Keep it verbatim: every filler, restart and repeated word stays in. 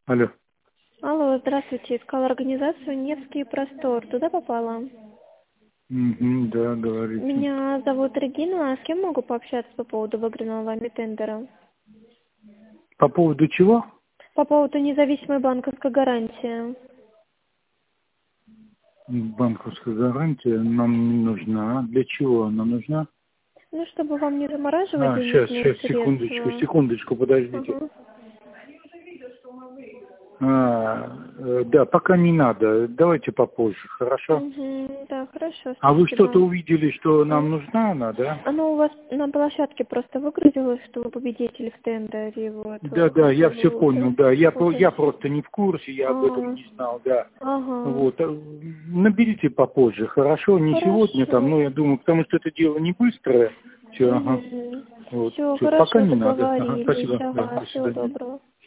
Алло. Алло, здравствуйте. Искала организацию «Невский простор». Туда попала? Угу, да, говорите. Меня зовут Регина. А с кем могу пообщаться по поводу выигранного вами тендера? По поводу чего? По поводу независимой банковской гарантии. Банковская гарантия нам не нужна. Для чего она нужна? Ну, чтобы вам не замораживать А, сейчас, денежные сейчас, средства. секундочку, секундочку, подождите. Ага. А, э, да, пока не надо. Давайте попозже, хорошо? Угу, да, хорошо, А вы спасибо. что-то увидели, что А? нам нужна она, да? Оно у вас на площадке просто выгрузилось, что вы победитель в тендере, вот, Да, да, как я бы все вы понял, уже... да. Я, про- Вот, я просто не в курсе, я об этом а, не знал, да. ага, Вот. э, Наберите попозже, хорошо? Не сегодня там, хорошо. ну, я думаю, потому что это дело не быстрое. Все, ага. Угу. Вот. Все, Все, пока хорошо, не надо. Ага, договорились. спасибо. Да, Ага, до всего свидания. доброго.